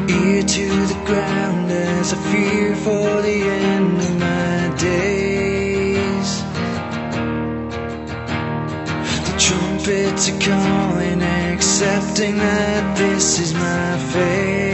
ear to the ground as I fear for the end of my days. The trumpets are calling, accepting that this is my fate.